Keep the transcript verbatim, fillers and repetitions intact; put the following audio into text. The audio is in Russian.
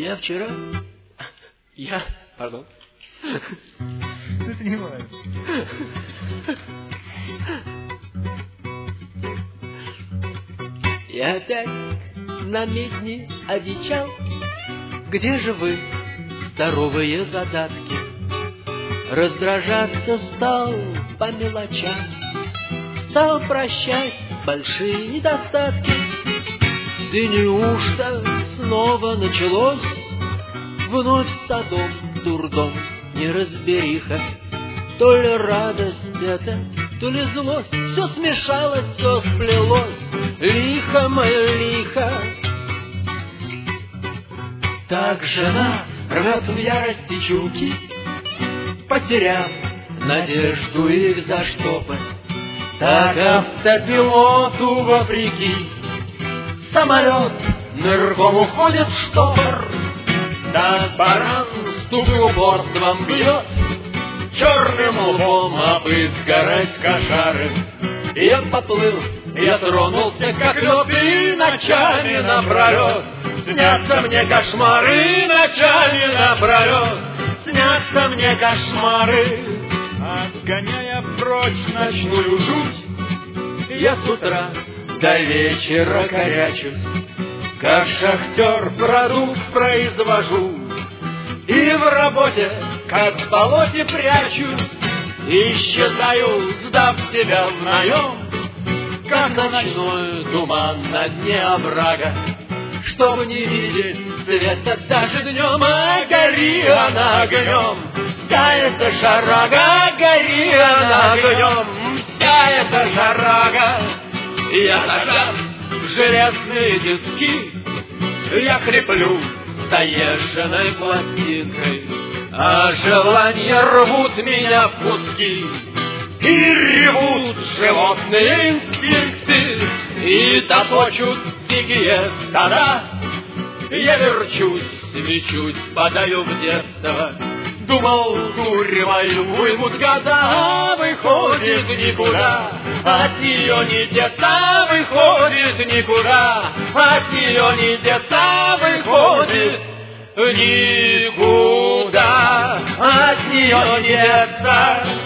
Я вчера... Я... Пардон. Ты понимаешь. Я опять на медне одичал. Где же вы, здоровые задатки? Раздражаться стал по мелочам, стал прощать большие недостатки. Да неужто снова началось вновь садом дурдом неразбериха? То ли радость это, то ли злость, все смешалось, все сплелось, лихо мое лихо. Так жена рвет в ярости чулки, потеряв надежду их заштопать. Так автопилоту вопреки самолет нырком уходит в штопор. Так баран ступы упорством бьет, черным лбом обызгорать кошары. Я поплыл, я тронулся, как лед, и ночами напролет снятся мне кошмары, ночами напролет снятся мне кошмары. Отгоняя прочь ночную жуть, я с утра до вечера корячусь, как шахтер продукт произвожу, и в работе, как в болоте, прячусь, исчезаю, сдав себя в наем, как ночной туман на дне оврага, чтобы не видеть света даже днем. А гори она огнем, вся эта шарага, гори она огнем, вся эта шарага. Я нажав в железные тиски, я хриплю заезженной пластинкой, а желания рвут меня в куски, и ревут животные инстинкты, и топочут дикие стада. Я верчусь, мечусь, падаю в детство, думал, дурь мою уймут года, а выходит никуда, от нее не деться, выходит никуда, от нее не деться, выходит никуда, от нее не деться.